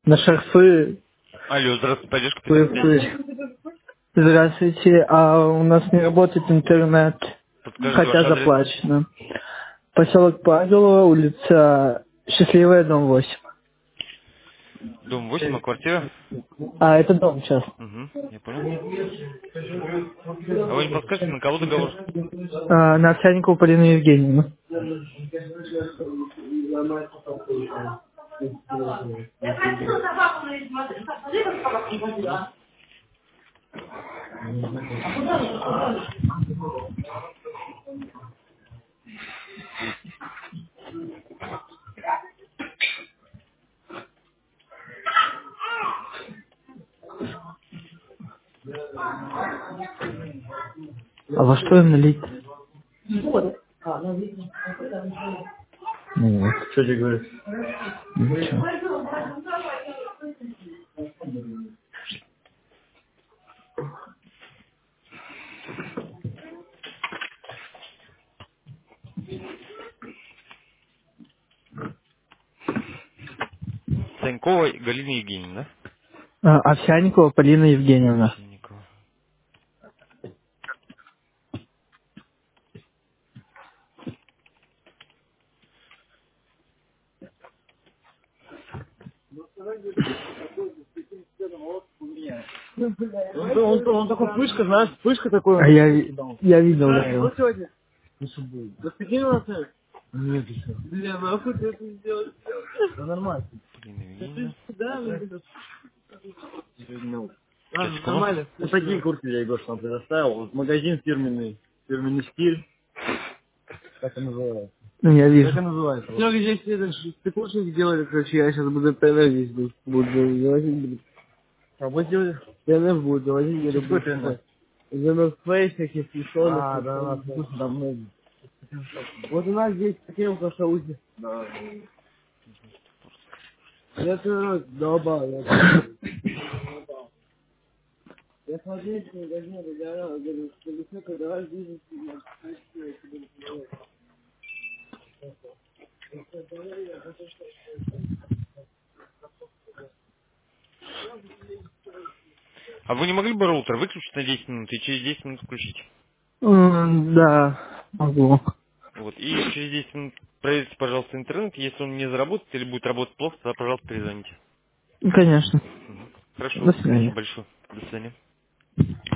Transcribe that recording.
На шарфы, Алло, здравствуй, поддержка 55. шарфы. Здравствуйте, а у нас не работает интернет, Подскажите ваш хотя адрес. заплачено. Поселок Павелово, улица Счастливая, дом 8. Дом 8, а квартира? А, это дом сейчас. Угу, я понял. А вы не подскажете, на кого договор? А, на Овсянникову Полину Евгеньевну. А во что им налить? Ну вот. Что тебе говоришь? Ничего. Санькова Галина Евгеньевна, А, Овсянникова Полина да? Евгеньевна. Овсянникова. Он такой пышка, знаешь, пышка такой. А я видел, да, его. Сегодня? Ну, что будет? Да прикинь, у нас нет. Нет, еще. Бля, нахуй ты это сделал? Да нормально. Галина Да ты Евгеньевна. сюда, ну, Сейчас, ладно, секунду. нормально. Вот такие куртки я Егор сам предоставил. Вот магазин фирменный стиль. Как он называется? Ну, я вижу. Как он называется? Серега, здесь это, ты курсы сделали, короче, я сейчас буду ТНФ здесь буду завозить, буду. А вот делали? ТНФ будет завозить, я люблю. Какой ТНФ? ТНФ Фейс, всякие флешоны. А, да, слушай, там много. Вот у нас здесь такие кашаузи. Да. Это долбал, я смотрел, что магазин, я говорю, что давай бизнес. А вы не могли бы роутер выключить на 10 минут и через 10 минут включить? Да, могу. Вот. И через 10 минут проверьте, пожалуйста, интернет. Если он не заработает или будет работать плохо, тогда, пожалуйста, перезвоните. Конечно. Мгм. Хорошо, До спасибо свидания. большое. До свидания.